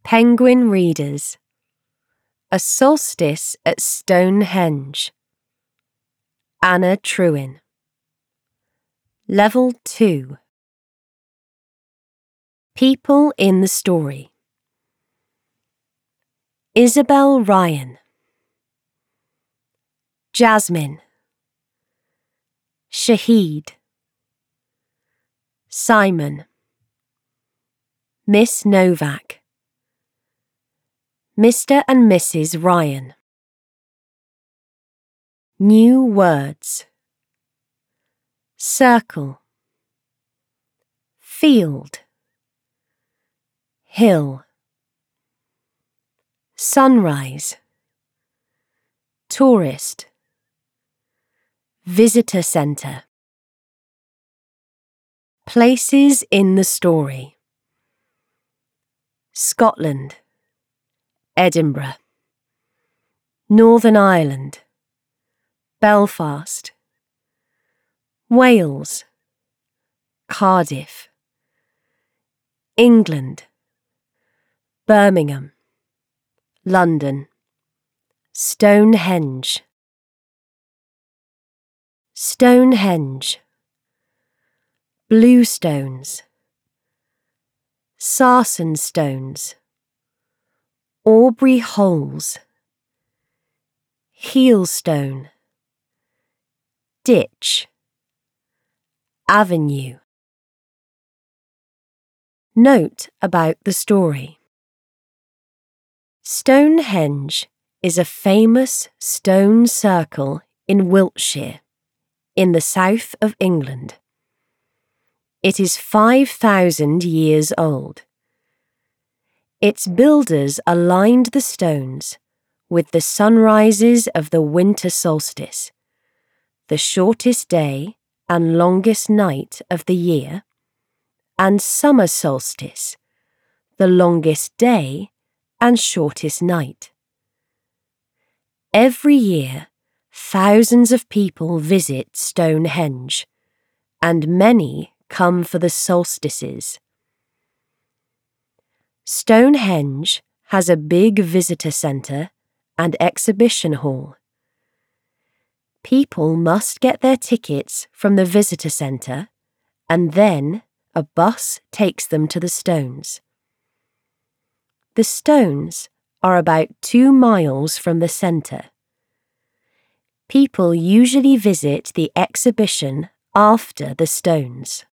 Penguin Readers. A Solstice at Stonehenge. Anna Trewin. Level 2. People in the Story. Isabel Ryan. Jasmine. Shahid. Simon. Miss Novak. Mr. and Mrs. Ryan. New words. Circle. Field. Hill. Sunrise. Tourist. Visitor centre. Places in the story. Scotland. Edinburgh. Northern Ireland. Belfast. Wales. Cardiff. England. Birmingham. London. Stonehenge. Stonehenge. Bluestones. Sarsen stones. Aubrey holes. Heelstone. Ditch. Avenue. Note about the story. Stonehenge is a famous stone circle in Wiltshire, in the south of England. It is 5,000 years old. Its builders aligned the stones with the sunrises of the winter solstice, the shortest day and longest night of the year, and summer solstice, the longest day and shortest night. Every year, thousands of people visit Stonehenge, and many come for the solstices. Stonehenge has a big visitor centre and exhibition hall. People must get their tickets from the visitor centre, and then a bus takes them to the stones. The stones are about 2 miles from the centre. People usually visit the exhibition after the stones.